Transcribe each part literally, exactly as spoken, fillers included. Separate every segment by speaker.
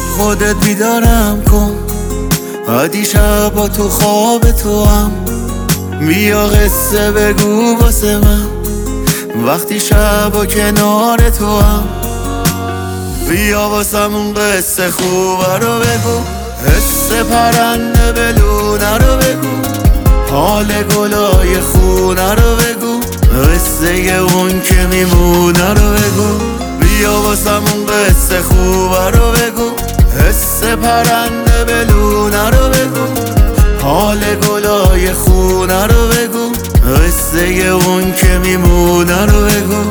Speaker 1: خودت بیدارم کن، عادی شب با تو خواب تو هم. بیا قصه بگو واسه من وقتی شب و کنار تو هم. بیا واسمون قصه خوبه رو بگو، حس پرنده بلونه رو بگو، حال گلای خونه رو بگو، قصه اون که میمونه رو بگو. بیا واسمون قصه خوبه رو بگو، حس پرنده بلونه رو بگو، حال گلای خونه رو بگو، قصه اون که میمونه رو بگو.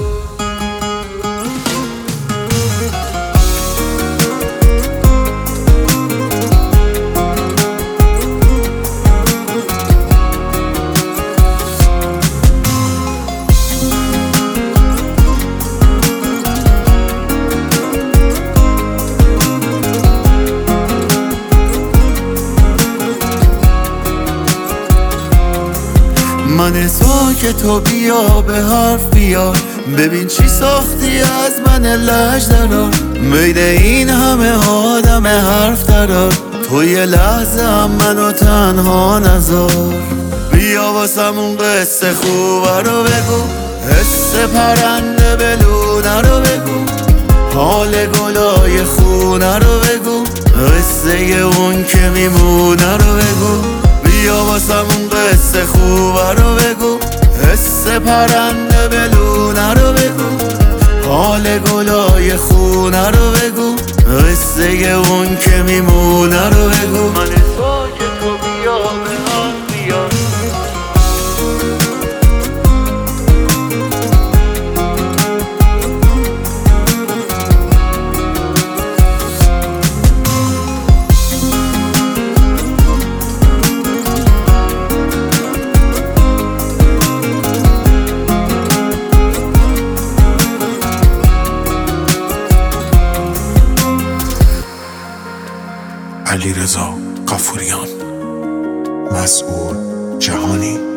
Speaker 1: من ساکت و بیا به حرف بیا، ببین چی ساختی از من لج درار. بین این همه آدم حرف درار، تو یه لحظه هم منو تنها نذار. بیا واسمون قصه خوبه رو بگو، حس پرنده بلونه رو بگو، حال گلای خونه رو بگو، قصه اون که میمونه رو بگو. بیا واسمون قصه خوبه رو بگو، حس پرنده بلونه رو بگو، حال گلای خونه رو بگو، قصه اون که میمونه رو بگو. من ساکت و بیا به حرف بیا.
Speaker 2: علیرضا غفوریان، مسعود جهانی.